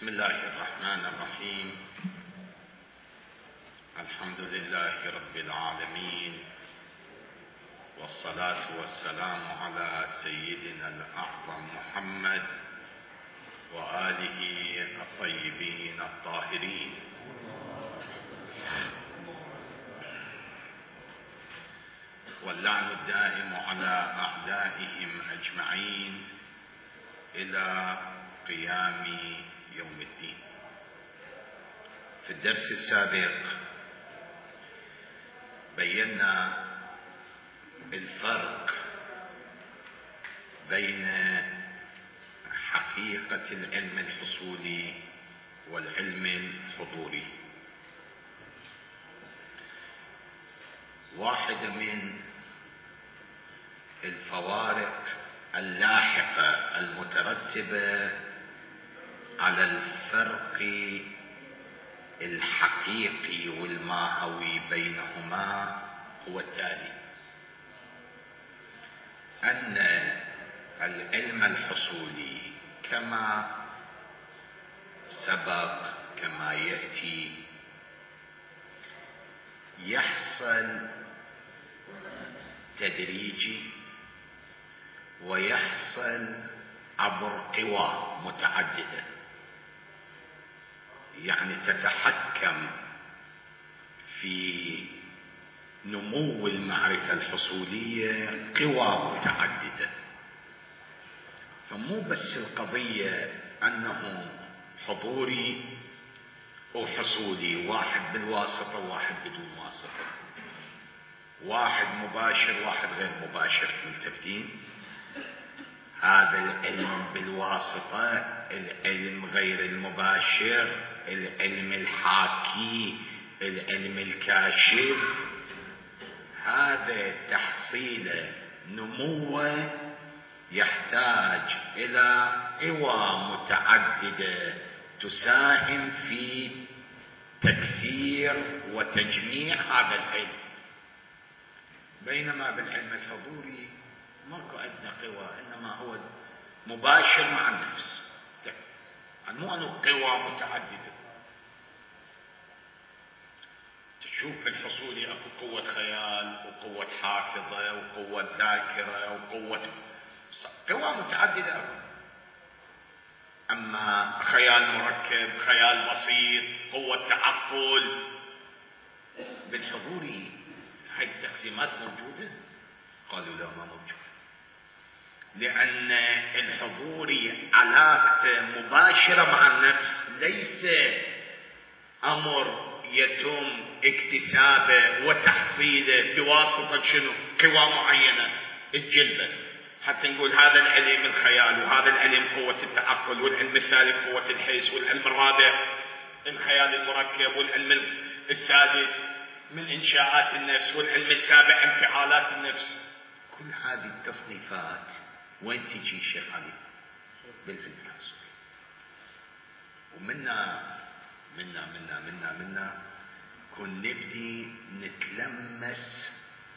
بسم الله الرحمن الرحيم. الحمد لله رب العالمين، والصلاة والسلام على سيدنا الأعظم محمد وآله الطيبين الطاهرين. واللعن الدائم على أعدائهم أجمعين إلى قيام يوم الدين. في الدرس السابق بينا الفرق بين حقيقة العلم الحصولي والعلم الحضوري. واحد من الفوارق اللاحقة المترتبة على الفرق الحقيقي والماهوي بينهما هو التالي: أن العلم الحصولي كما سبق كما يأتي يحصل تدريجي ويحصل عبر قوى متعددة، يعني تتحكم في نمو المعرفة الحصولية قوى متعددة. فمو بس القضية أنه حضوري وحصولي، واحد بالواسطة وواحد بدون واسطة، واحد مباشر واحد غير مباشر. ملتفتين؟ هذا العلم بالواسطة، العلم غير المباشر، العلم الحاكي، العلم الكاشف، هذا تحصيل نموه يحتاج إلى قوى متعددة تساهم في تكثير وتجميع هذا العلم. بينما بالعلم الحضوري ماكو عندنا قوى، انما هو مباشر مع النفس، يعني مو انه قوى متعدده. تشوف بالحصولي اكو قوه خيال وقوه حافظه وقوه ذاكره وقوه قوى متعدده اكو. اما خيال مركب، خيال بسيط، قوه تعقل، بالحضوري هاي التقسيمات موجوده؟ قالوا لا، ما موجوده، لأن الحضوري علاقته مباشرة مع النفس، ليس أمر يتم اكتسابه وتحصيله بواسطة شنو؟ قوى معينة تجلبه حتى نقول هذا العلم الخيال، وهذا العلم قوة التعقل، والعلم الثالث قوة الحس، والعلم الرابع الخيال المركب، والعلم السادس من إنشاءات النفس، والعلم السابع انفعالات النفس. كل هذه التصنيفات وين تجي شيخ علي؟ بالعلم الحصولي. ومنا منا منا منا منا كن نبدي نتلمس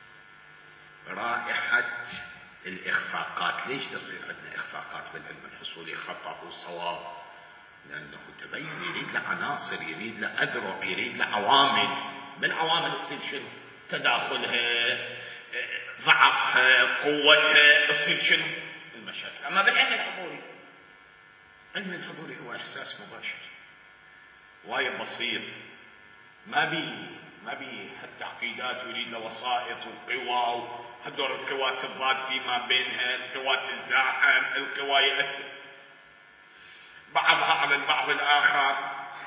رائحة الإخفاقات. ليش تصير عندنا إخفاقات بالعلم الحصولي؟ خطأ وصواب، لأنه تبين يريد له عناصر، يريد له أذرع، يريد له عوامل. بالعوامل تصير شنو؟ تداخلها، ضعفها، قوتها، تصير شنو؟ المشاكل. أما بالعلم الحضوري، علم الحضوري هو إحساس مباشر وايد بسيط، ما بي هالتعقيدات، ويريد له وسائط وقوى، وهدول القوى تضاد فيما بينها، القوى تتزاحم، القوى يأثر بعضها على البعض الآخر.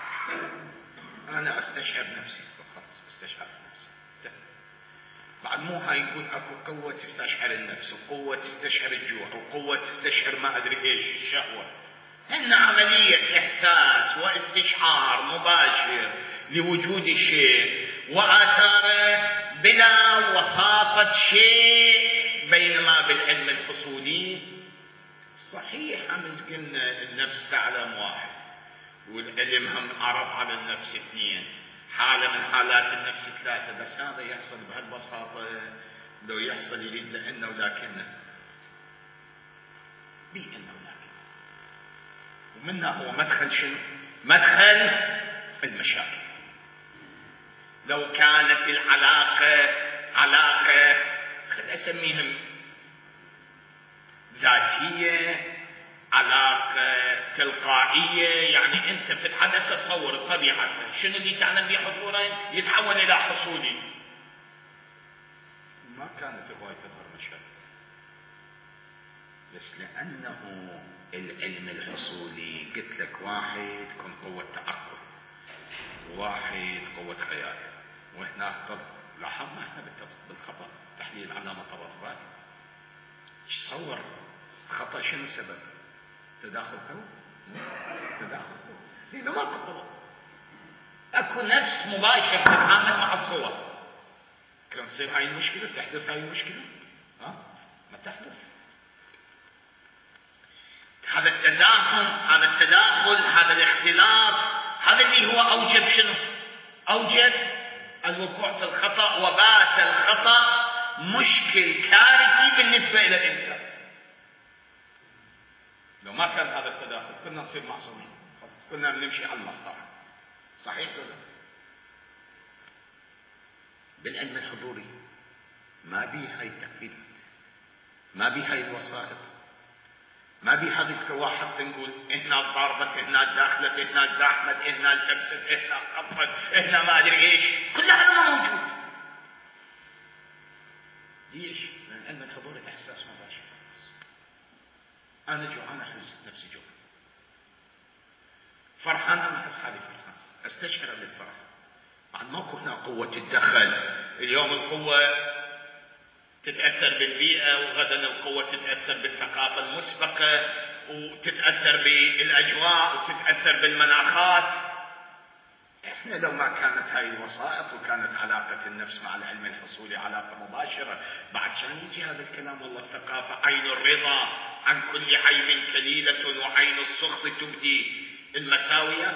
أنا أستشعر نفسي فقط، أستشعر نفسي. بعد مو هاي يقول اكو قوة تستشعر النفس، وقوة تستشعر الجوع، وقوة تستشعر ما ادري ايش الشهوة. هن عملية احساس واستشعار مباشر لوجود الشيء واثاره بلا وساطة شيء. بينما بالعلم الحصولي صحيح امس قلنا النفس تعلم واحد، والعلم هم عرض على النفس اثنين، حالة من حالات النفس ثلاثة، بس هذا يحصل بهالبساطة لو يحصل يريد لأنه ولكنه بأنه ولكن. ومنها هو مدخل شنو؟ مدخل المشاكل. لو كانت العلاقة علاقة خل أسميهم ذاتية، علاقة تلقائية، يعني أنت في الحدث تصور الطبيعة شنو اللي تعلم به حضورا يتحول إلى حصولي، ما كانت هواية تظهر مشاكل. بس لأنه العلم الحصولي قلت لك واحد كن قوة تعقل، واحد قوة خيال، وهنا لاحظنا احنا بالخطأ تحليل علامة ترتبات. تصور خطأ شنو السبب؟ تداخل قوي، تداخل قوي زين ما قوي، اكو نفس مباشر تتعامل مع الصور. كان تصير هاي المشكلة، تحدث هاي المشكلة، ما تحدث. هذا التزاحم، هذا التداخل، هذا الاختلاط، هذا اللي هو أوجب شنو؟ أوجب الوقوع في الخطأ، وبات الخطأ مشكل كارثي بالنسبة إلى الإنسان. لو ما كان هذا التداخل كنا نصير معصومين، كنا نمشي على المسطرة. صحيح ولا؟ بالعلم الحضوري ما بي هاي التقييدات، ما بي هاي الوسائط، ما بي هذه واحد تنقول هنا ضربت، هنا داخلت، هنا زحمت، هنا التبست، هنا خطت، هنا ما ادري ايش، كل هذا ما موجود. ليش؟ لان علم الحضور احساس مباشر. انا جوعان احس نفسي جوع، فرحان انا احس حالي فرحان، استشعر بالفرح. بعد ماكو هنا قوه تتدخل. اليوم القوه تتأثر بالبيئة، وغدا القوة تتأثر بالثقافة المسبقة، وتتأثر بالأجواء، وتتأثر بالمناخات. احنا لو ما كانت هاي الوسائط وكانت علاقة النفس مع العلم الحصولي علاقة مباشرة، بعد كان يجي هذا الكلام والله الثقافة عين الرضا عن كل عيب كليلة وعين السخط تبدي المساويات.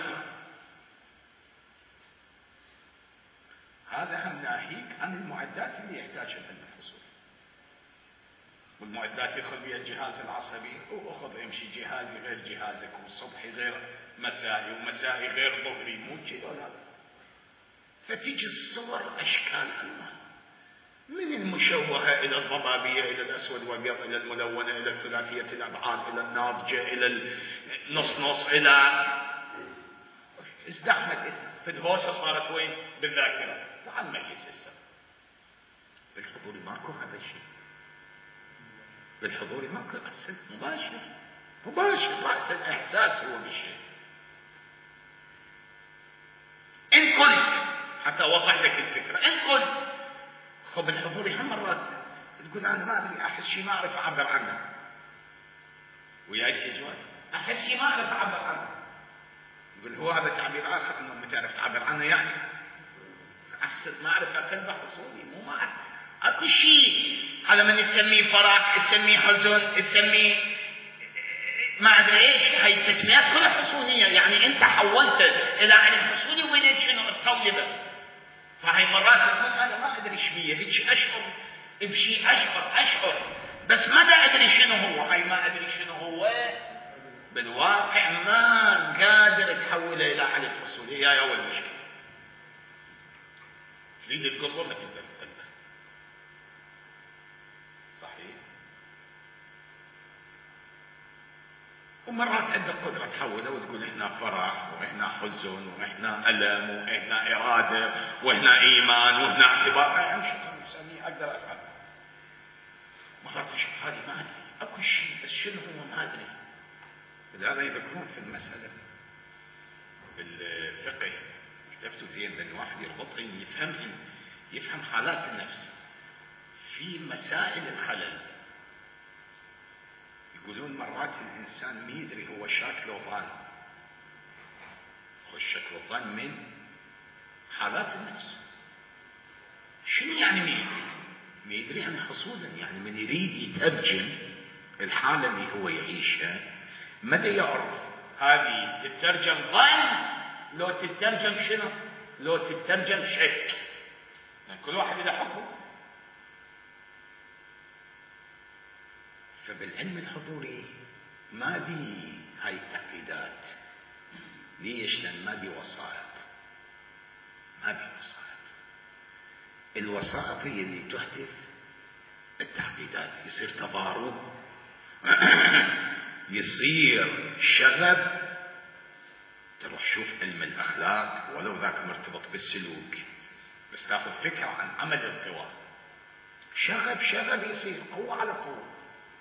هذا هم ناهيك عن المعدات اللي يحتاجها العلم الحصولي. والمعدات يدخل بها الجهاز العصبي، واخذ امشي جهازي غير جهازك، والصبحي غير مسائي، ومسائي غير ظهري، مو كذا ولا. فتيجي الصور اشكال الوان، من المشوهه الى الضبابيه، الى الاسود والابيض، الى الملونه، الى ثلاثيه الابعاد، الى الناضجه، الى النص، الى ازدحمت في الهوسه، صارت وين؟ بالذاكره. تعال ميز السبب. بالحضور ماكو هذا الشيء، بالحضور ماكو أصل مباشر رأس الإحساس هو بالشيء. إن قلت حتى أوضح لك الفكرة، إن قلت خب الحضور هم مرات تقول أنا ما أدري، أحس شيء ما أعرف أعبر عنه، وياي جواب أحس شيء ما أعرف أعبر عنه. يقول هو هذا تعبير آخر إنه ما تعرف تعبر عنه، يعني أحسن ما أعرف أكلمه حصولي، مو ما أعرف اكو شيء. هذا من يسميه فرح، يسميه حزن، يسميه ما ادري ايش. هاي التسميات كلها حصوليه، يعني انت حولت الى علم حصولي وين شنو الطولبه. فهي مرات تقول انا ما ادري ايش بيه، هيك اشعر بشيء، اشعر بس ما ادري شنو هو. هاي ما ادري شنو هو بالواقع ما قادر تحوله الى علم حصولي. هاي اول مشكله. تريد تقول ما تقدر. صحيح. ومرات عندك قدرة تحوله وتقول هنا فرح، وهنا حزن، وهنا ألم، وهنا إرادة، وهنا إيمان، وهنا اعتبار. أنشطة إنسانية أقدر أفعل. مرات أشوف هذه ما أدري، أكو شيء بس شنو هو ما أدري. لهذا يذكرون في المسألة بالفقه، التفتوا زين بأن الواحد يربطهن يفهمهن، يفهم حالات النفس في مسائل الخلل. يقولون مرات الإنسان ما يدري هو شاكله ظن، هو الشكل الظن من حالات النفس. شنو يعني ما يدري؟ ما يدري يعني حصولا، يعني من يريد يترجم الحالة اللي هو يعيشها ماذا يعرف؟ هذه تترجم ظن لو تترجم شنو؟ لو تترجم شك. يعني كل واحد له حكم. فبالعلم الحضوري ما بي هاي التعقيدات، ليش؟ لأن ما بي وسائط. ما بي وسائط. الوسائط هي اللي تحدث التحديدات. يصير تضارب يصير شغب. تروح شوف علم الأخلاق ولو ذاك مرتبط بالسلوك، بس تاخذ فكرة عن عمل القوى. شغب يصير قوة على قوة،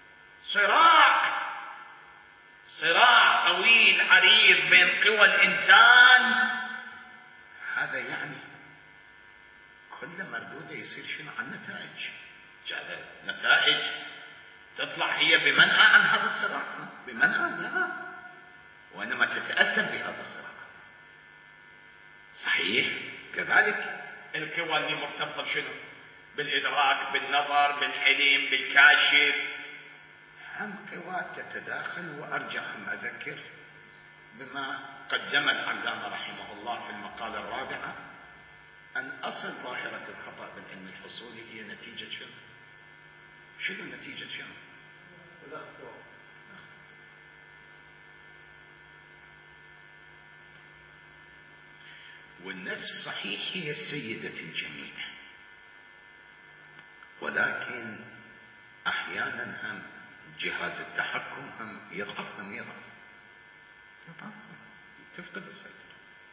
صراع طويل عريض بين قوى الإنسان. هذا يعني كل مردودة يصير شنو؟ عن نتائج. نتائج تطلع هي بمنأى عن هذا الصراع، بمنأى لا، وإنما تتأثر بهذا الصراع. صحيح. كذلك القوى اللي مرتبطة بشنو؟ بالإدراك، بالنظر، بالعلم، بالكاشف، هم قوى تتداخل. وأرجع هم أذكر بما قدم العلامة رحمه الله في المقالة الرابعة، أن أصل ظاهرة الخطأ بالعلم الحصولي هي نتيجة شنو؟ شنو نتيجة شنو؟ والنفس صحيح هي سيدة الجميع، ولكن أحيانا هم جهاز التحكم هم يضعف تفقد السيطرة.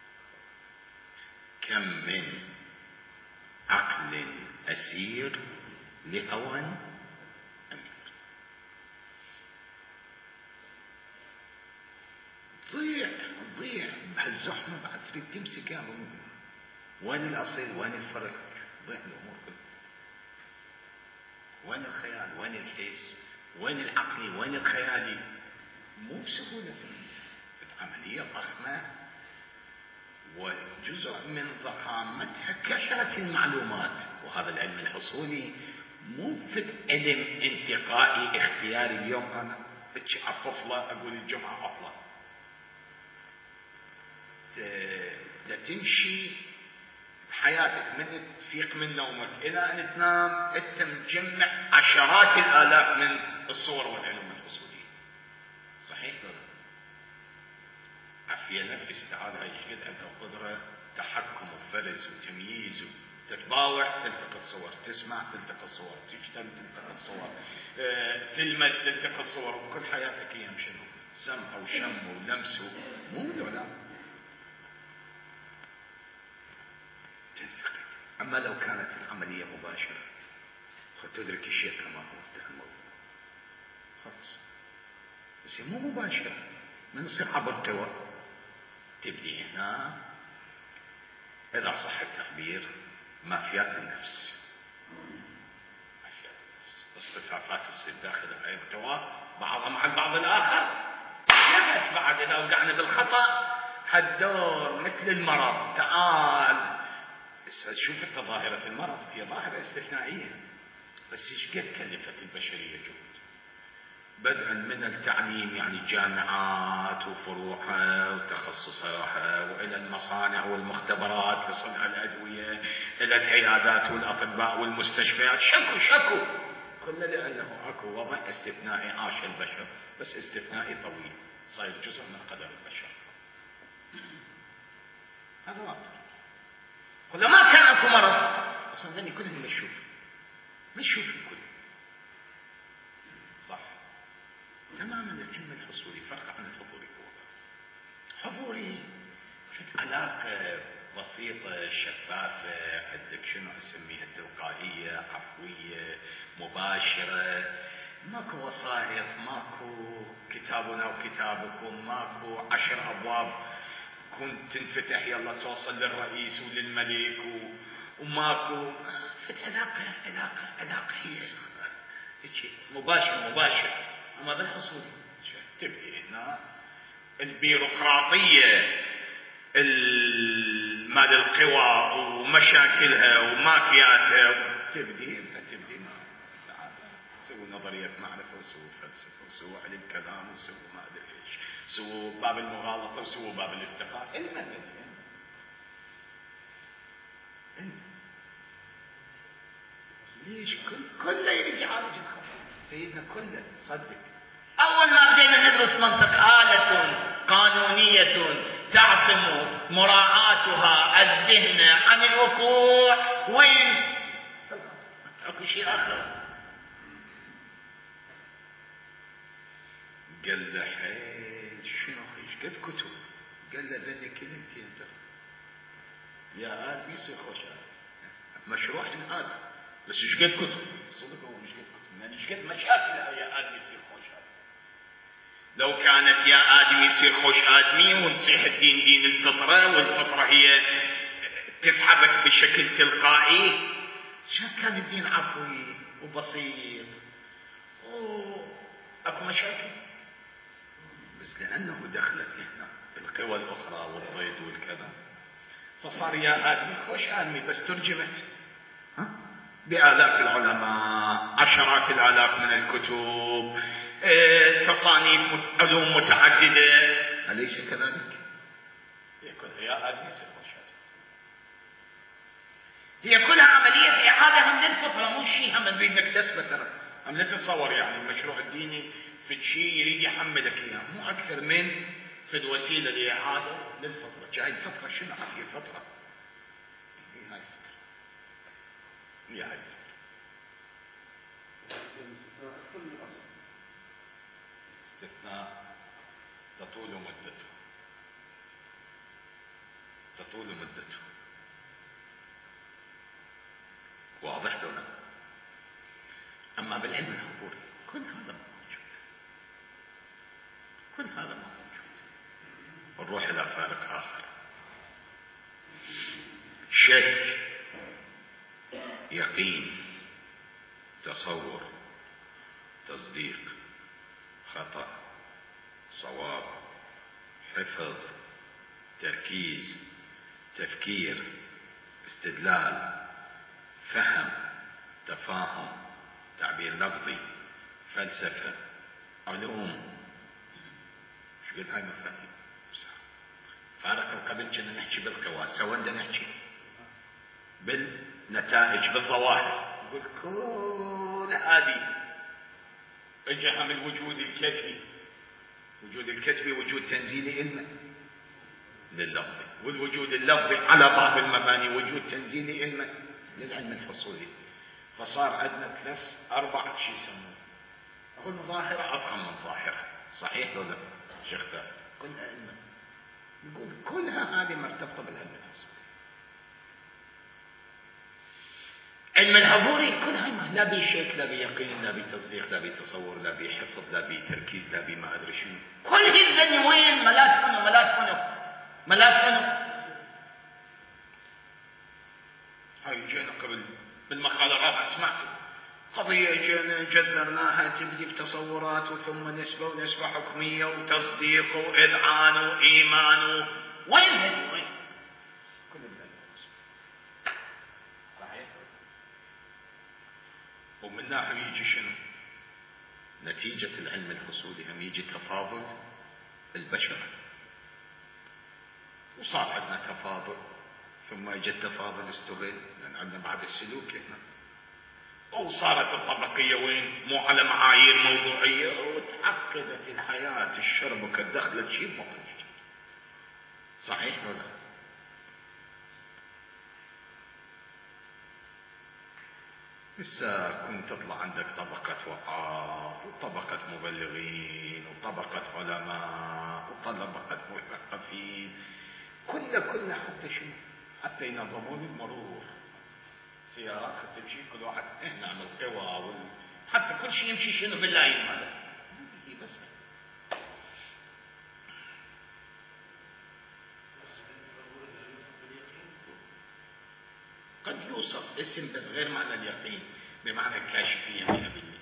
كم من عقل أسير لهوى أمير. ضيع بهالزحمة بعد تريد تمسك. وين الأصيل؟ وين الفرق؟ ضيع الأمور كلها. وين الخيال؟ وين الحس؟ وين العقلي؟ وين الخيالي؟ مو بسهولة في عملية ضخمة، وجزء من ضخامتها كثرة المعلومات. وهذا العلم الحصولي مو في علم انتقائي اختياري. اليوم أنا عطفلة أقول الجمعة عطلة، تمشي بحياتك من تفيق من نومك إلى أن تنام أنت مجمع عشرات الآلاف من الصور والعلوم الحصولية. صحيح ولا؟ عافية نفس تعالى هاي قد عندها قدرة تحكم وفرز وتمييز، تتباوع تلتقط صور، تسمع تلتقط صور، تشتم تلتقط صور، تلمس تلتقط صور. وكل حياتك هي شنو؟ سمع وشم ولمس. مو ولا تلتقط. أما لو كانت العملية مباشرة فتدرك الشيء كما هو انتهى الموضوع خلص. بس مو مباشرة، من يصير عبر قوى. تبدي هنا إذا صح التعبير مافيات النفس. اصطفافات تصير داخل هاي القوى بعضها مع البعض الآخر. شبت بعد إذا وقعنا بالخطأ هالدور مثل المرض. تعال شوف ظاهرة المرض هي ظاهرة استثنائية، بس ايش قد كلفت البشرية جهد، بدءا من التعليم يعني الجامعات وفروعها وتخصصها، وإلى المصانع والمختبرات لصنع الأدوية، إلى العيادات والأطباء والمستشفيات. شكو كل لأنه أكو وضع استثنائي عاش البشر، بس استثنائي طويل صاير جزء من قدر البشر. هذا واضح. ولا ما كان أكو مرض أصلا ذني كلهم مشوف الكل. صح تماما. العلم الحصولي فرق عن الحضوري. حضوري في علاقة بسيطة شفافة، عندك شنو أسميها تلقائية عفوية مباشرة، ماكو وسائط، ماكو كتابنا وكتابكم، ماكو 10 أبواب كنت تنفتح يلا توصل للرئيس وللملك وماكو فت علاقة هي مباشر. أما بالحصول تبدي هنا البيروقراطية مال القوى ومشاكلها ومافياتها تبدي سووا نظرية معرفة وسووا فلسفة وسووا علم كلام وسووا ما أدري إيش، سووا باب المغالطة وسووا باب الاستقراء. ليش كله يريد يعالج الخطأ سيدنا كله. صدق أول ما بدينا ندرس منطق آلة قانونية تعصم مراعاتها الذهن عن الوقوع وين؟ اكو شيء اخر. قال له حيل شنو ايش قد كتب؟ قال له ذني كلمتين يا آدمي يصير خوش مشروع هذا، بس ايش قد كتب؟ صدق هو مش قد كتب، يعني ايش قد مشاكل يا آدمي يصير خوش لو كانت يا آدمي يصير خوش آدمي ونصيح الدين دين الفطرة، والفطرة هي تسحبك بشكل تلقائي، شان كان الدين عفوي وبسيط اكو مشاكل. بس لأنه دخلت هنا القوى الأخرى والضيد والكذا، فصار يا آدمي خوش آدمي، بس ترجمت بآلاف العلماء، عشرات الآلاف من الكتب، تصانيف علوم متعددة، أليس كذلك؟ يقول يا آدمي خوش آدمي، هي كلها عملية إعادة من للفطرة، مو شيء هم نريد نكتسبه. ترى هم لا تتصور يعني المشروع الديني في شيء يريد يحملك اياه، مو اكثر من في الوسيله لاعاده للفطره. جاي الفطره شنو هي الفطره؟ هي هاي الفطره، هي هاي الفطره. استثناء تطول مدته، تطول مدته. واضح دونه؟ اما بالعلم الحضوري كل هذا موجود، كل هذا موجود. نروح إلى فارق آخر، شك، يقين، تصور، تصديق، خطأ، صواب، حفظ، تركيز، تفكير، استدلال، فهم، تفاهم، تعبير لفظي، فلسفة، علوم. شو قلت هاي مفاهيم؟ فارق قبل كنا نحكي بالقوى، سوا بدنا نحكي بالنتائج بالظواهر. نقول كل هذه اجها من الوجود الكتبي، وجود الكتبي وجود تنزيلي إلنا لللفظ، والوجود اللفظي على بعض المباني وجود تنزيلي إلنا للعلم الحصولي. فصار عندنا ثلاث أربع شيء يسمون كل ظاهرة أضخم من ظاهرة. صحيح ولا شيخ؟ كلها علم، نقول كلها هذه مرتبطة بالعلم الحصولي. علم الحضوري كلها لا بشك، لا بيقين، لا بتصديق، لا بتصور، لا بحفظ، لا بتركيز، لا بما أدري شنو. كل هذا وين؟ ملاك عنه، ملاك عنه، ملاك عنه. هاي جينا قبل بالمقالة الرابعة سمعتوا قضية جينا جذرناها تبدي بتصورات وثم نسبة ونسبة حكمية وتصديق وإذعان وإيمان. وين هذه؟ وين؟ كل صحيح. ومن ناحية يجي شنو؟ نتيجة العلم الحصولي هم يجي تفاضل البشر، وصار عندنا تفاضل، ثم اجى التفاضل استغل لان عندنا بعد السلوك هنا، وصارت الطبقية وين؟ مو على معايير موضوعية، وتعقدت الحياة، الشربكة دخلت شيء بطل. صحيح ولا؟ لسه كنت تطلع عندك طبقة وقاف وطبقة مبلغين وطبقة علماء وطبقة مثقفين، كل حتى شنو؟ حتى ينظمون المرور، سيارات تمشي كل واحد نعمل قوى حتى كل شيء يمشي شنو باللاين هذا. هي بس قد يوصف اسم بس غير معنى اليقين، بمعنى الكاشفية 100%.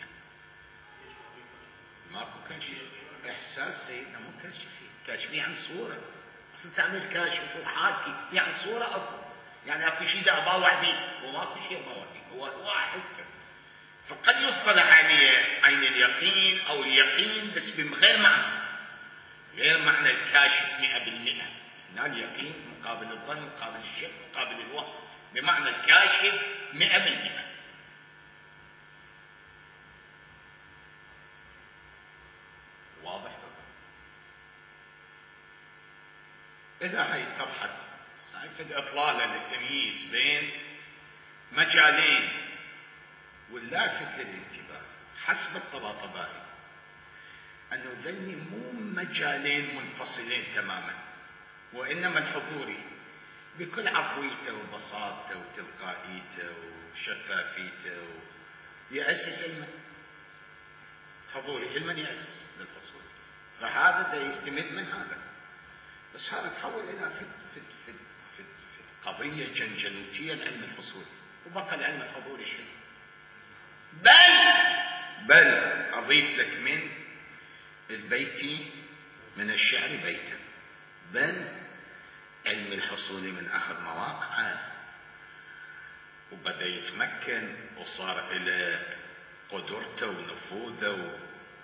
ماكو كاشف، إحساس سيدنا مو كاشفية. كاشفية عن صورة، أصل تعمل كاشف وحاكي يعني صورة أكو، يعني أكو شيء دعبا وحدي وماكو شيء ما وحدي، هو أحسه. فقد يصطلح عليه عين اليقين أو اليقين بس بغير معنى، غير معنى الكاشف 100%. هنا اليقين مقابل الظن، مقابل الشك، مقابل الوهم، بمعنى الكاشف 100%. واضح؟ إذا هي اتضحت في الإطلالة للتمييز بين مجالين، واللافت للانتباه حسب الطباطبائي أنه ذني مو مجالين منفصلين تماما، وإنما الحضوري بكل عفويته وبساطته وتلقائيته وشفافيته يأسس علما حضوري، علما يأسس للفصول، فهذا دا يستمد من هذا. بس هذا تحول إلى في قضية جنجلوتية العلم الفصولي، وبقى العلم الحضوري شيء. بل أضيف لك من البيتي من الشعر بيتا، بل علم الحصول من أخذ مواقعه وبدأ يتمكن وصار إلى قدرته ونفوذه،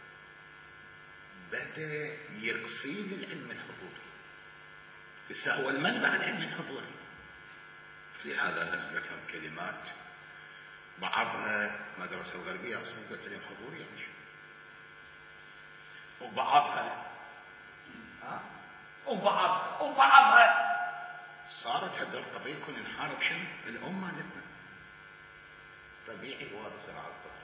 بدأ يقصيد العلم الحضوري. لسه هو المنبع العلم الحضوري. لهذا نزلت لهم كلمات بعضها مدرسة الغربية أصلا قلت علم حضوري يعني، وبعضها صارت هذه القضية كل نحارب شنو؟ الأمة مالتنا. طبيعي هو هذا صراع القدرة.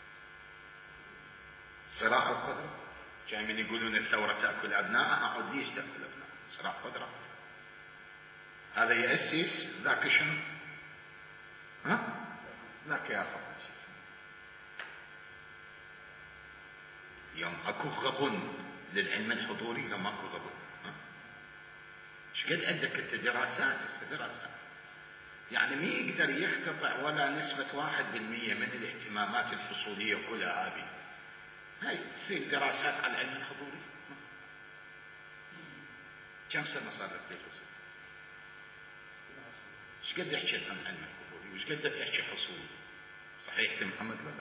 صراع القدرة جاي من يقولون الثورة تأكل أبنائها، عاد ليش تأكل أبنائها؟ صراع قدرة. هذا يأسس ذاك شنو؟ ذاك يا أخوان يوم أكو غبن للعلم الحضوري، يوم أكو غبن. شقد عندك انت دراسات يعني ما يقدر يختطع ولا نسبة 1% من الاهتمامات الفصولية كلها هذه. هاي تصير دراسات على العلم الحضوري. كم سنة صارت الفصول؟ شقد يحكي عن العلم الحضوري وشقد تحكي حصول؟ صحيح سي محمد ولا؟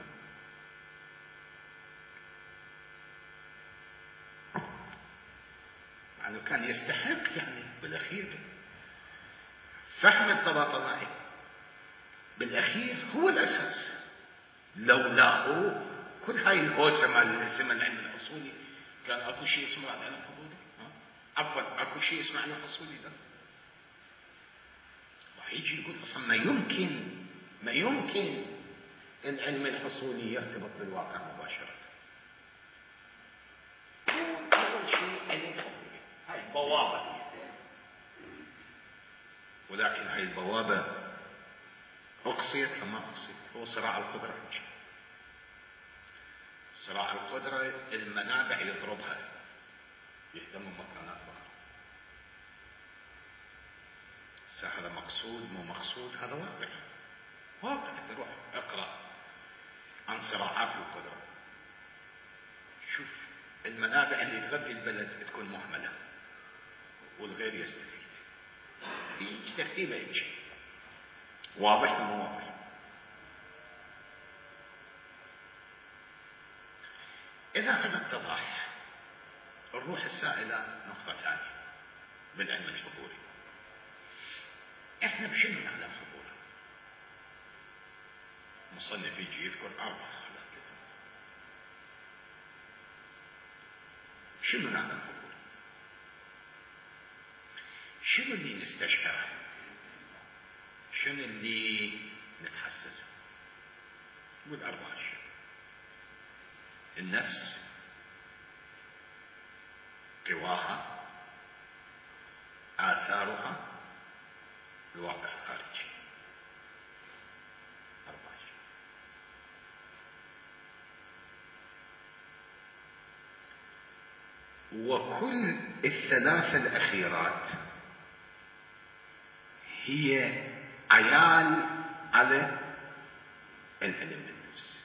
يعني كان يستحق يعني بالأخير فهم الطباطبائي بالأخير هو الأساس. لولاه كل هاي الهوسة مال الاسم العلم الحصولي كان أكو شيء اسمه العلم الحضوري، عفوا أكو شيء اسمه العلم الحصولي ده. ويجي يقول أصلا ما يمكن العلم الحصولي يرتبط بالواقع مباشرة. أول شيء علم الحضوري هاي بوابة، ولكن هاي البوابة أقصيت لما أقصيت. هو صراع القدرة. صراع القدرة المنابع يضربها، يهتم مكانات أخرى. هذا مقصود مو مقصود، هذا واقع. تروح اقرأ عن صراعات القدرة، شوف المنابع اللي تغذي البلد تكون مهملة والغير يستفيد. في ترتيبه هيك واضح ومو واضح. إذا هذا اتضح الروح السائلة نقطة ثانية بالعلم الحضوري. احنا بشنو نعلم حضور؟ مصنف يجي يذكر 4 حالات. شنو نعلم حضور؟ شنو اللي نستشعره؟ شنو اللي نتحسسه؟ قول 4 أشياء: النفس، قواها، آثارها، الواقع الخارجي. 4 أشياء. وكل الثلاثة الأخيرات هي عيال على العلم بالنفس.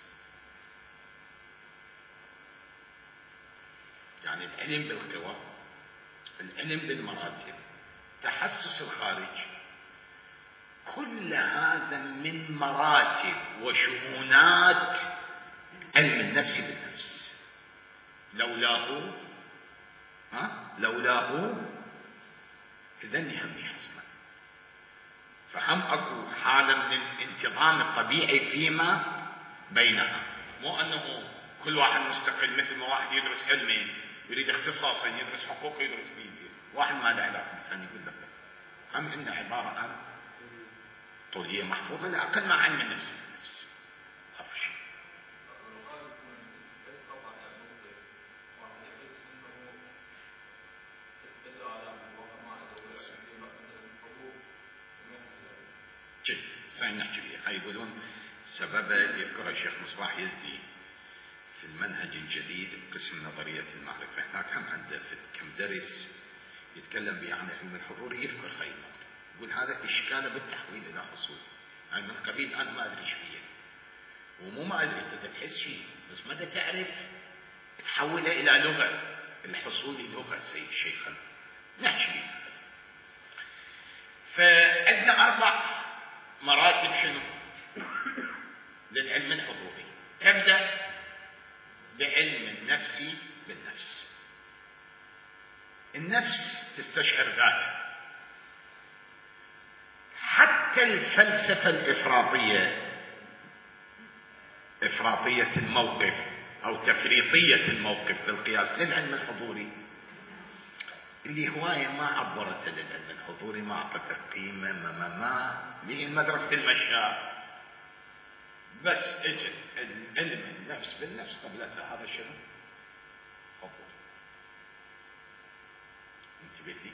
يعني العلم بالقوى، العلم بالمراتب، تحسس الخارج، كل هذا من مراتب وشؤونات علم النفس بالنفس. لولاه إذن يهمني أصلا. فهم أكو حالة من الانتظام الطبيعي فيما بينها، مو أنه كل واحد مستقل. مثل ما واحد يدرس علمين، يريد اختصاصين، يدرس حقوق يدرس بيزيد، واحد ما له علاقة بالثاني يقول لك هم إنه عبارة عن طولية محفوظة لا أقل ما علم النفس بالنفس. أفشل جد سنحكي بيه. هاي يقولون سببه يذكر الشيخ مصباح يزدي في المنهج الجديد قسم نظرية المعرفة. هناك هم عنده في كم درس يتكلم به عن علم الحضور، يذكر هاي النقطة، يقول هذا إشكاله بالتحويل إلى حصول. يعني من قبيل أنا ما أدري شوية، ومو ما أدري أنت تحس شيء بس متى تعرف تحوله إلى لغة. الحصول لغة شيخا نحكي به. فعندنا 4 مراتب شنو للعلم الحضوري. تبدأ بعلم النفس بالنفس. النفس تستشعر ذاتها. حتى الفلسفة الإفراطية، إفراطية الموقف أو تفريطية الموقف بالقياس للعلم الحضوري، اللي هواية ما عبرت للعلم الحضوري، ما أعطته قيمة، ما هي مدرسة المشاة. بس اجت علم النفس بالنفس قبلتها. هذا شنو؟ حضور. انتبه لي.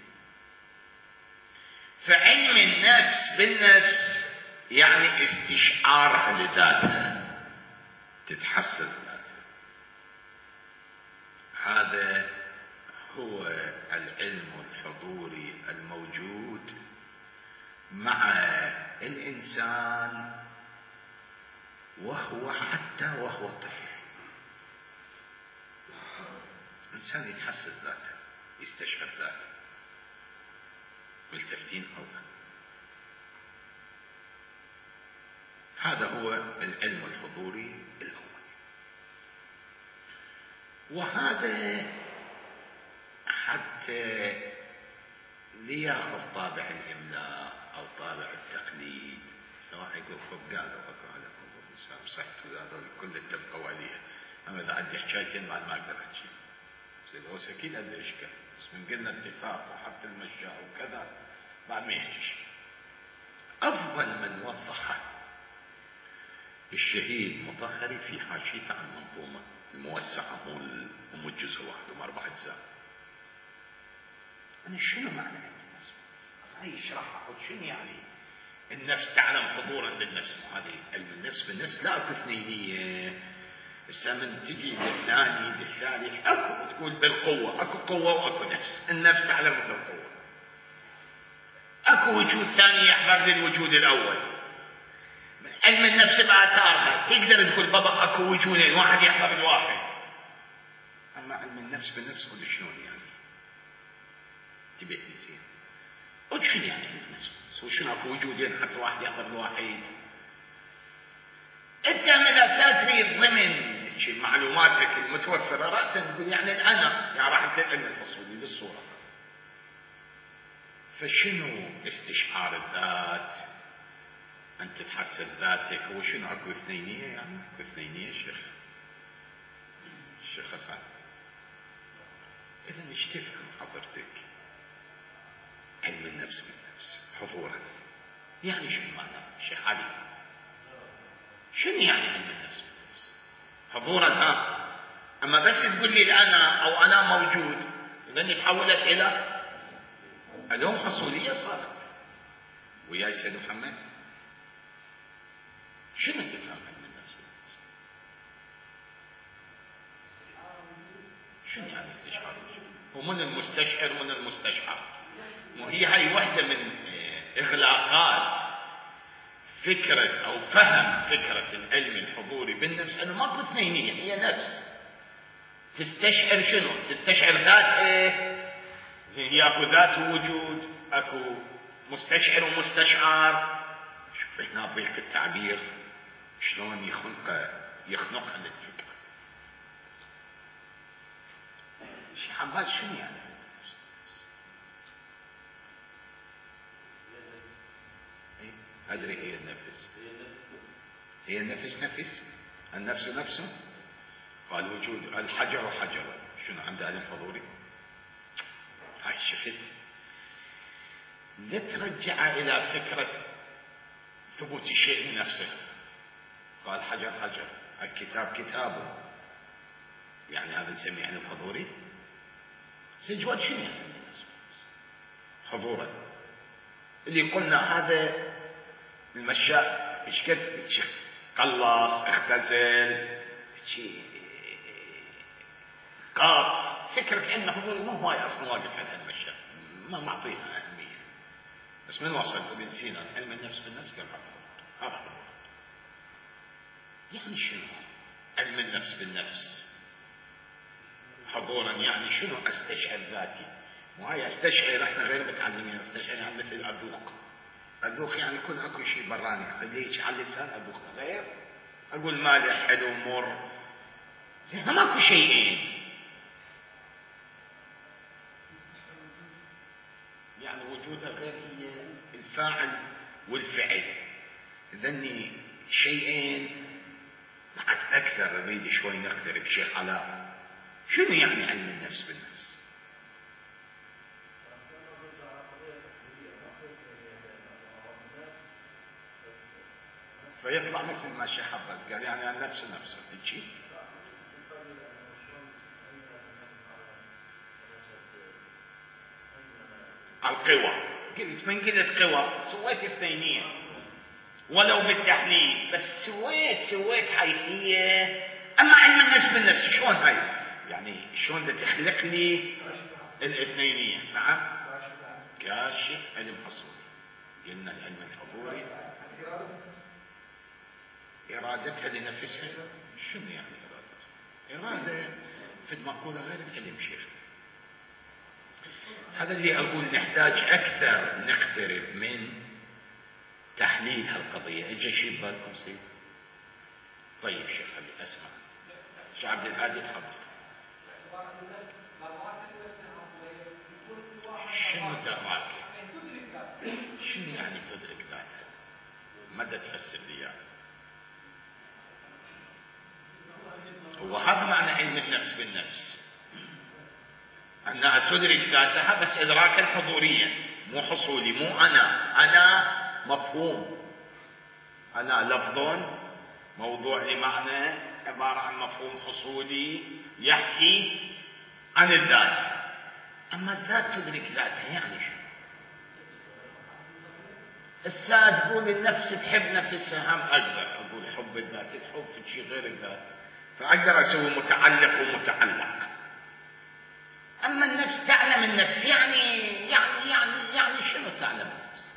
فعلم النفس بالنفس يعني استشعارها لذاتها، تتحسس ذاتها. هذا هو العلم الحضوري الموجود مع الإنسان حتى وهو طفل. الإنسان يتحسس ذاته، يستشعر ذاته. ملتفتين أولا. هذا هو العلم الحضوري الأول. وهذا حتى ليأخذ طابع الإملاء أو طابع التقليد، سواء يقول خب قالوا وقالوا صحت هذا كل اتفقوا عليها. أما إذا عندي حكايتين بعد ما أقدر أحكي. زين هو أكيد عنده إشكال، بس من قلنا اتفاق وحط المشاء وكذا بعد ما يحكيش. أفضل من وضحه الشهيد مطهري في حاشيته عن المنظومة الموسعة، مو الجزء واحد وما 4 أجزاء. أنا شنو معنى علم النفس؟ أصلا يشرحها شنو يعني النفس تعلم حضورا بالنفس. هذه علم النفس بالنفس لا اكو اثنينيه. هسه من تجي للثاني للثالث اكو تقول بالقوه، اكو قوه واكو نفس. النفس تعلم بالقوه. اكو وجود ثاني يحضر للوجود الاول. علم النفس باثارها تقدر تقول بابا اكو وجودين، واحد يحضر الواحد. اما علم النفس بالنفس قل شلون يعني؟ تبي زين وشنو يعني علم النفس؟ وشنو اكو وجودين حتى واحد يحضر الواحد؟ انت من الاساس تريد ضمن معلوماتك المتوفره راسا تقول يعني الانا يعني راح تلقى الحصولي للصوره. فشنو استشعار الذات؟ انت تحسس ذاتك. هو شنو اكو اثنينيه؟ يعني اكو اثنينيه الشيخ حسن. اذا ايش تفهم حضرتك علم النفس بالنفس حضورا؟ يعني شنو معناه الشيخ علي؟ شنو يعني علم النفس بالنفس حضورا؟ اما بس تقول لي انا او انا موجود، اذا تحولت الى علوم حصوليه صارت. وياي سيد محمد شنو تفهم علم النفس بالنفس؟ شنو يعني استشعار؟ ومن المستشعر من المستشعر. وهي هاي واحدة من إغلاقات فكرة أو فهم فكرة العلم الحضوري بالنفس، أنه ماكو اثنينية، هي نفس تستشعر. شنو تستشعر؟ ذات زين هي اكو ذات ووجود، اكو مستشعر ومستشعر. شوف هنا ضيق التعبير شلون يخنقها للفكرة. شيخ عباس شنو يعني؟ أدري هي النفس. هي النفس نفس النفس نفسه. قال وجود الحجر حجر. شنو عنده علم حضوري؟ هاي شفت لترجع إلى فكرة ثبوت الشيء من نفسه. قال حجر حجر، الكتاب كتابه، يعني هذا نسميه علم حضوري. سجواد شنو يعني حضورا؟ اللي قلنا هذا المشاء ايش قد قلص اختزل قاص، فكرة انه حضوري مو هواي اصلا واقف على المشاء، ما معطيها اهمية. بس من وصل ابن سينا علم النفس بالنفس قال هذا حضور. يعني شنو علم النفس بالنفس حضورا؟ يعني شنو استشعر ذاتي؟ وهي استشعر احنا غير متعلمين، استشعر يعني مثل اذوق. اذوق يعني يكون اكو شيء براني خليه على اللسان اذوق، غير اقول مالح حلو مر، زين ماكو شيئين. يعني وجودها غير هي الفاعل والفعل، ذني شيئين. بعد اكثر نريد شوي نقترب شيخ علاء، شنو يعني علم النفس بالنفس؟ فيطلع مثل ما الشيخ عباس قال يعني النفس نفسه تجي القوى. قلت من قلت قوى سويت اثنينية ولو بالتحليل، بس سويت حيثية. اما علم النفس بالنفس شلون هاي؟ يعني شلون تخلق لي الاثنينية؟ نعم كاشف علم حصولي. قلنا العلم الحضوري إرادتها لنفسها. شنو يعني إرادتها؟ إرادة في المقولة غير العلم شيخ. هذا اللي أقول نحتاج أكثر نقترب من تحليل هالقضية. إجا شيء ببالكم سيد؟ طيب شيخ خلي أسمع. شيخ عبد الهادي تفضل. شنو دراك؟ شنو يعني تدرك ذاتها؟ ماذا تفسر لي يعني؟ هو هذا معنى علم النفس بالنفس، أنها تدرك ذاتها بس إدراكا حضوريا مو حصولي. مو أنا مفهوم، أنا لفظ موضوع لمعنى عبارة عن مفهوم حصولي يحكي عن الذات. أما الذات تدرك ذاتها يعني شو؟ الساد تقول النفس تحب نفسها، هم أقدر أقول حب الذات، الحب في شيء غير الذات، فأقدر أسوي متعلق ومتعلق. أما النفس تعلم النفس يعني شنو تعلم النفس؟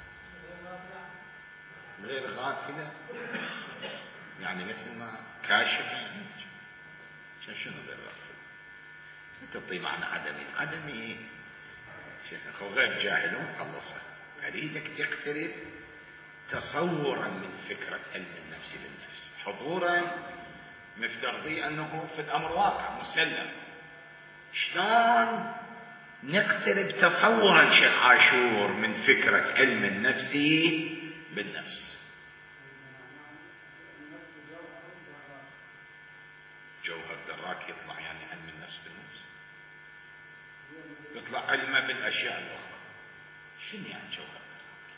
غير غافلة، يعني مثل ما كاشفة. شنو غير غافلة؟ تعطي معنى عدمي شيخ غير جاهل ومخلصة. أريدك تقترب تصورا من فكرة علم النفس بالنفس حضورا، مفترضي أنه في الأمر واقع مسلم. شلون نقترب تصورا شيخ عاشور من فكرة علم النفس بالنفس؟ جوهر دراك يطلع يعني علم النفس بالنفس، يطلع علمه بالأشياء الأخرى. شنو يعني جوهر دراك؟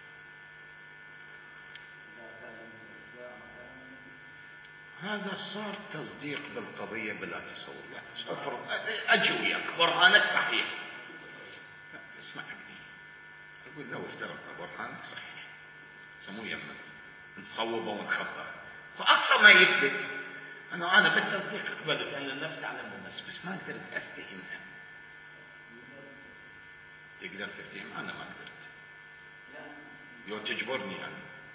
هذا صار تصديق بالقضية بلا تصور. يعني افرض أجي وياك برهانك صحيح، اسمع ابني، أقول لو افترضنا برهانك صحيح سموه يمك نصوبه ونخبره، فأقصى ما يثبت أنا بالتصديق قبلت أن النفس تعلم بالنفس، بس ما قدرت أفتهمها. تقدر تفتهم؟ أنا ما قدرت. يو تجبرني يعني.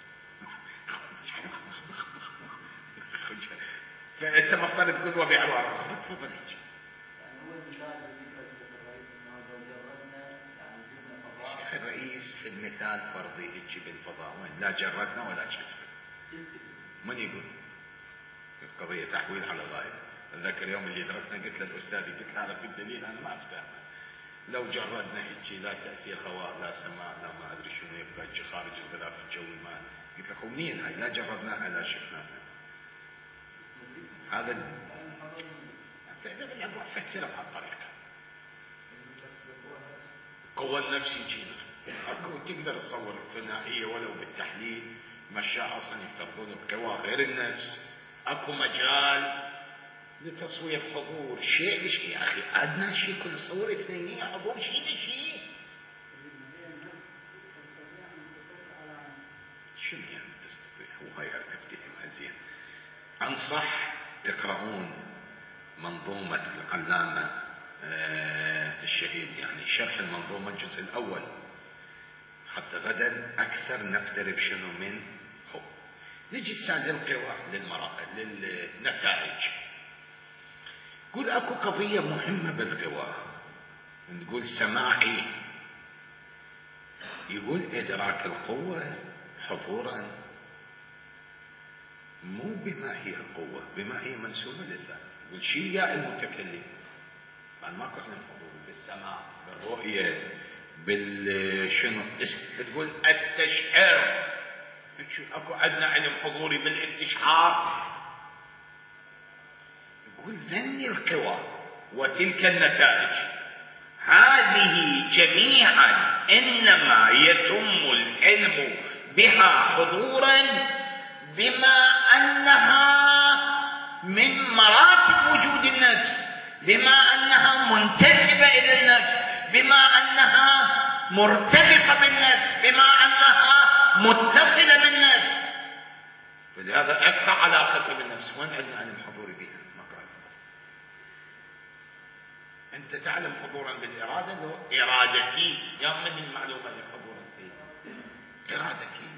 فأنت مفترض تقول وبعبارة أخرى. تفضل هيك. شيخ الرئيس في المثال فرضي هيك بالفضاء وين لا جردنا ولا شفنا. من يقول؟ القضية تحويل على غاية. أتذكر يوم اللي درسنا قلت للأستاذ، قلت له هذا في الدليل أنا ما أفتهم. لو جردنا هيك لا تأثير هواء لا سماء لا ما أدري شنو يبقى هيك خارج الغلاف الجوي ما. قلت له منين هاي؟ لا جردناها لا شفناها. هذا فإذا أروح أفسرها بهالطريقة. قوى النفس يجينا. أكو تقدر تصور الثنائية ولو بالتحليل مشاء أصلا يفترضون القوى غير النفس. أكو مجال لتصوير حضور شيء لشيء. يا أخي أدنى شيء كل تصور اثنينية حضور شيء لشيء. شنو يعني تستطيع؟ وهاي تفتهم زين. أنصح تقرؤون منظومة العلامة الشهيد، يعني شرح المنظومة الجزء الأول، حتى غدا أكثر نقترب شنو من هو. نجي السادة القوى للنتائج. يقول أكو قضية مهمة بالقوى، نقول سماعي. يقول إدراك القوة حضورا مو بما هي القوة، بما هي منسوبة للذات. يقول شيء يا المتكلم، بعد ماكو احنا الحضور بالسماع بالرؤية بالشنو. تقول استشعر، تشوف اكو عندنا علم حضوري بالاستشعار. يقول ذني القوى وتلك النتائج هذه جميعا انما يتم العلم بها حضورا بما انها من مراتب وجود النفس، بما انها منتسبه الى النفس، بما انها مرتبطه بالنفس، بما انها متصله بالنفس. ولهذا اكثر علاقه بالنفس. وين عندنا علم حضوري بها؟ ما قال. انت تعلم حضورا بالاراده، لو ارادتي يا من المعلومه اللي حضورا سيدي ارادتي.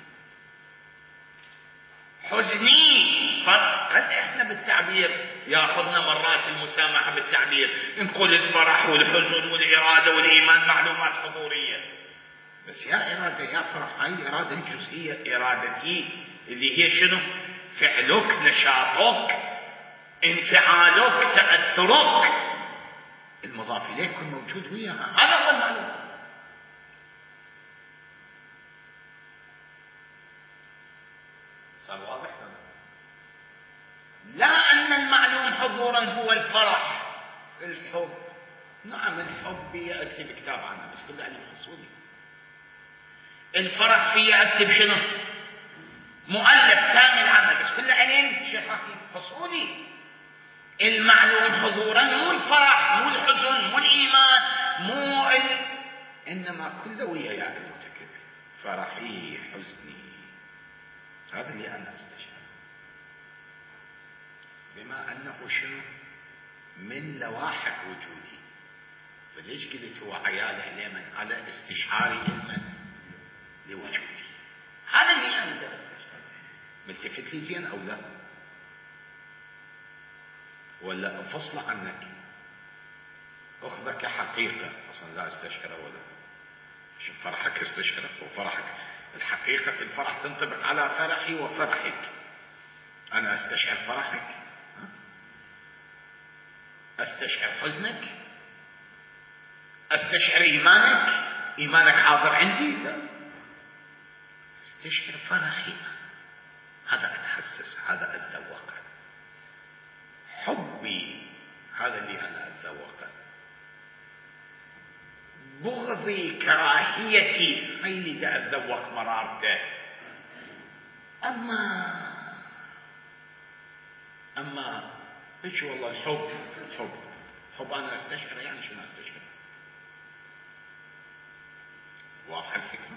حزني قد احنا بالتعبير ياخذنا مرات المسامحه بالتعبير، نقول الفرح والحزن والاراده والايمان معلومات حضوريه، بس يا اراده يا فرح هاي الاراده الجزئيه ارادتي اللي هي شنو؟ فعلك، نشاطك، انفعالك، تاثرك، المضاف اليه يكون موجود وياها. هذا هو المعلوم. صار واضح؟ لا أن المعلوم حضورا هو الفرح، الحب. نعم الحب يأتي بكتاب عنه بس كله علم حصولي. الفرح فيه أكتب شنو؟ مؤلف كامل عنه بس كله علم شرحي حصولي. المعلوم حضورا مو الفرح، مو الحزن، مو الإيمان، مو إنما كله ويا يا المتكلم. فرحي، حزني، هذا اللي أنا أستشعر، بما أنه شنو؟ من لواحق وجودي. فليش قلت هو عياله لمن؟ على استشعاري علما لوجودي. هذا اللي أنا بدي أستشعر. ملتفت لي زين أو لا؟ ولا أفصل عنك أخذك حقيقة أصلا لا أستشعر ولا شوف فرحك استشعره وفرحك الحقيقة. الفرح تنطبق على فرحي وفرحك. أنا أستشعر فرحك، أستشعر حزنك، أستشعر إيمانك، إيمانك حاضر عندي، لا أستشعر فرحي. هذا أتحسس، هذا أتذوقه. حبي هذا اللي أنا أتذوقه. بغضي، كراهيتي، هاي اللي دا أتذوق مرارته. أما إيش والله الحب أنا أستشعر. يعني شنو أستشعر؟ واضحة الفكرة؟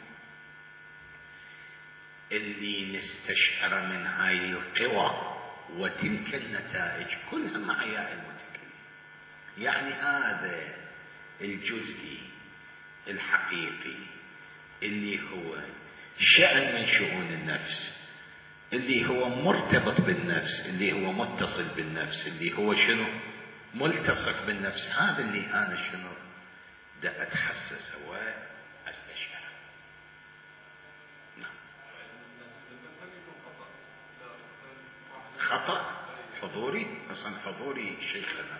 اللي نستشعر من هاي القوى وتلك النتائج كلها مع ياء المتكلم. يعني هذا الجزئي الحقيقي اللي هو شأن من شؤون النفس، اللي هو مرتبط بالنفس، اللي هو متصل بالنفس، اللي هو شنو؟ ملتصق بالنفس. هذا اللي أنا شنو؟ دا أتحسس وأستشعر. نعم. خطأ حضوري، أصلا حضوري شيخنا.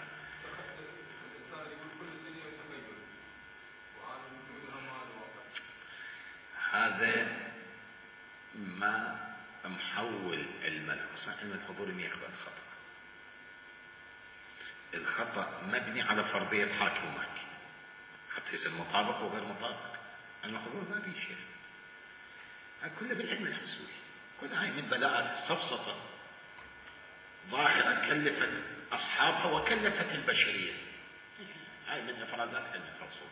هذا ما محول علم اصلا علم الحضور يقبل الخطأ. الخطأ مبني على فرضية حاكمك، حتى يصير مطابق وغير مطابق. الحضور ما بيه شيء، كله بالعلم الحصولي. كل هاي من بلاءات السفسطة ظاهرة كلفت أصحابها وكلفت البشرية. هاي من إفرازات علم الحصول.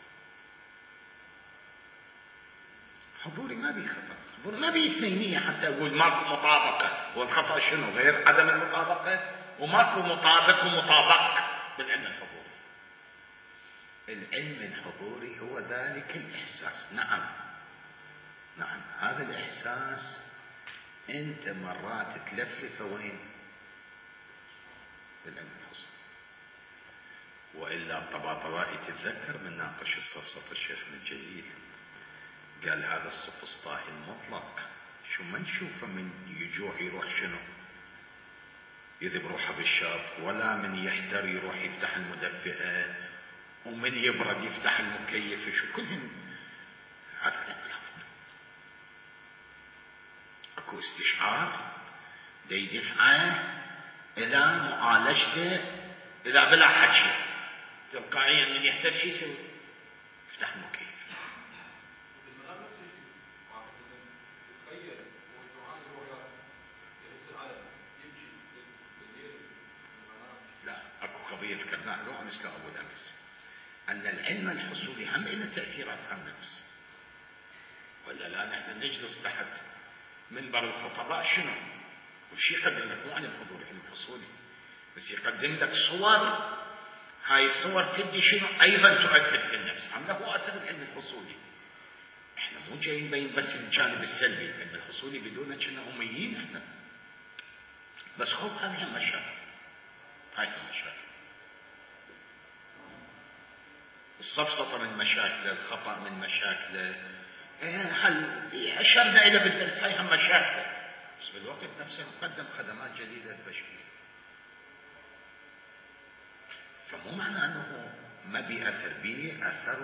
حضوري ما بيه خطأ، حضوري ما بيه اثنينية حتى أقول ماكو مطابقة. والخطأ شنو؟ غير عدم المطابقة، وماكو مطابق ومطابق بالعلم الحضوري. العلم الحضوري هو ذلك الإحساس. نعم هذا الإحساس أنت مرات تلفلفه وين؟ بالعلم الحضوري. وإلا الطباطبائي تتذكر من ناقش السفسطة الشيخ من الجليل قال هذا السفسطائي المطلق شو ما نشوفه من يجوع يروح شنو يذب روحه بالشط، ولا من يحتر يروح يفتح المدفئة، ومن يبرد يفتح المكيف، شو كلهم هذا اكو استشعار دا يدفعه الى معالجته اذا بلا حكي تلقائيا. من يحتر شو يسوي؟ يفتح المكيف. لا اكو قضيه ذكرناها له مثل ابو الامس، ان العلم الحصولي هم له تاثيرات على النفس. ولا لا نحن نجلس تحت منبر الخطباء شنو؟ وش يقدم لك؟ مو علم حضوري، علم حصولي، بس يقدم لك صور. هاي الصور تبدي شنو؟ ايضا تؤثر في النفس. هم له اثر العلم الحصولي. احنا مو جايين نبين بس الجانب السلبي. العلم الحصولي بدون كنا اميين احنا، بس خذ هذه المشاكل. هاي المشاكل السفسطة من مشاكله، الخطأ من مشاكله، هل أشرنا إلى بالدرس هاي هم مشاكله، بس بالوقت نفسه نقدم خدمات جديدة للبشرية. فمو معنى أنه ما بيأثر، به أثر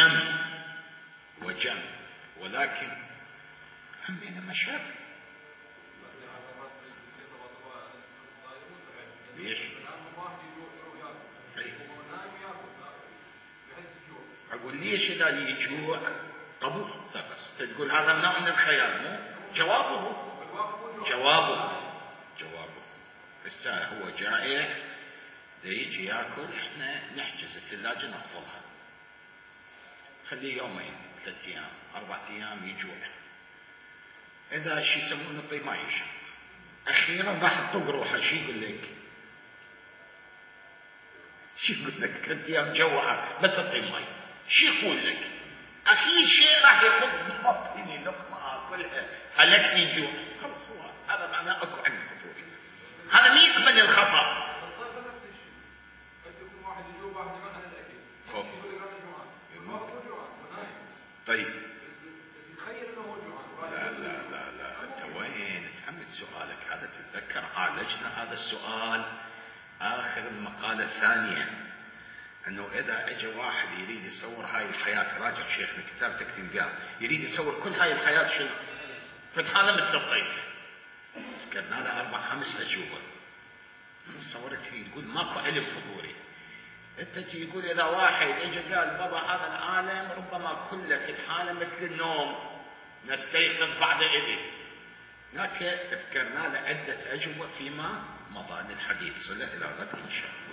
وجم، ولكن هم بين مشاكل. ليش؟ أقول ليش إذا يجوع قبول؟ لا بس تقول هذا نوع من الخيال. مو جوابه هسه هو جائع دا يجي ياكل، احنا نحجز الثلاجة نقفلها، خليه يومين 3 أيام 4 أيام يجوع. إذا شي يسمونه نعطيه ما يشرب، أخيرا راح تطق روحه. شي يقول لك؟ 3 أيام جوعه بس اعطيه مي. شو يقول لك؟ أخي شيء راح يحط بطني لقمة آكلها هلكني جوع. خلص هذا معناه أكو علم حضوري. هذا مين يقبل الخطأ؟ طيب لا أنت وين تحمل سؤالك هذا؟ تتذكر عالجنا هذا السؤال آخر المقالة الثانية، أنه إذا أجى واحد يريد يصور هاي الحياة، راجع شيخنا كتاب تلقاه يريد يصور كل هاي الحياة شنو؟ فهذا مثل الطيف. ذكرنا له 4-5 أجوبة. صورت لي تقول ماكو علم حضوري. أنت تقول إذا واحد أجى قال بابا هذا العالم ربما كله في الحالة مثل النوم، نستيقظ بعد إذن. لكن ذكرنا له عدة أجوبة فيما مضى للحديث. صلى إلى غد إن شاء الله.